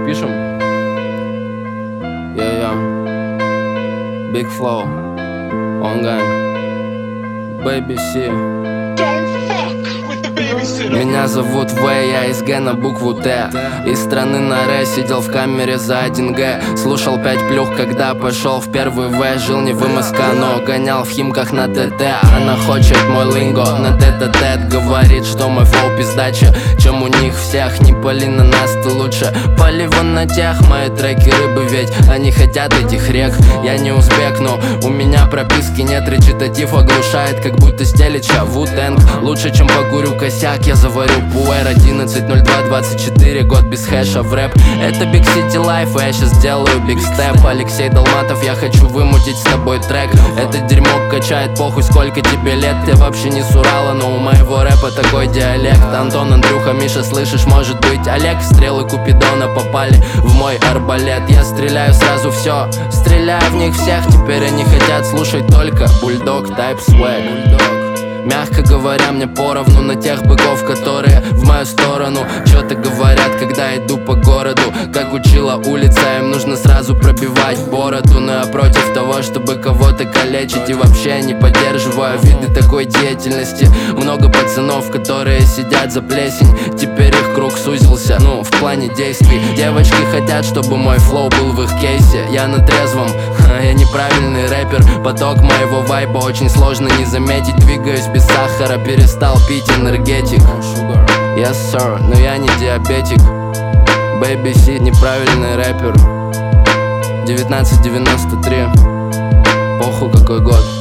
пишем. Big Flow, On Gang, Baby C. Меня зовут В, я из Г на букву Т. Из страны на Р, сидел в камере за 1Г. Слушал 5 плюх, когда пошел в первый В. Жил не в МСК, но гонял в Химках на ТТ. Она хочет мой линго на тет-а-тет. Говорит, что мой флоу пиздаче, чем у них всех. Не пали на нас, ты лучше пали вон на тех. Мои треки рыбы, ведь они хотят этих рек. Я не узбек, но у меня прописки нет. Речитатив оглушает, как будто стелича Ву-Тэнг. Лучше, чем покурю косяк, я заварю пуэр. 11.02.24, год без хэша в рэп. Это Big City Life, и я сейчас делаю Big Step. Алексей Долматов, я хочу вымутить с тобой трек. Это дерьмо качает, похуй сколько тебе лет. Я вообще не с Урала, но у моего рэпа такой диалект. Антон, Андрюха, Миша, слышишь, может быть Олег. Стрелы Купидона попали в мой арбалет. Я стреляю сразу все, стреляю в них всех. Теперь они хотят слушать только Бульдог, Type Swag. Мягко говоря, мне поровну на тех быков, которые в мою сторону что-то говорят, когда иду по городу. Как учила улица, им нужно сразу пробивать бороду. Но я против того, чтобы кого-то калечить. И вообще не поддерживаю виды такой деятельности. Много пацанов, которые сидят за плесень. Теперь их круг сузился, ну, в плане действий. Девочки хотят, чтобы мой флоу был в их кейсе. Я на трезвом, я неправильный рэпер. Поток моего вайба очень сложно не заметить. Двигаюсь без сахара, перестал пить энергетик. Yes sir, но я не диабетик. Baby C, неправильный рэпер. 1993, похуй какой год.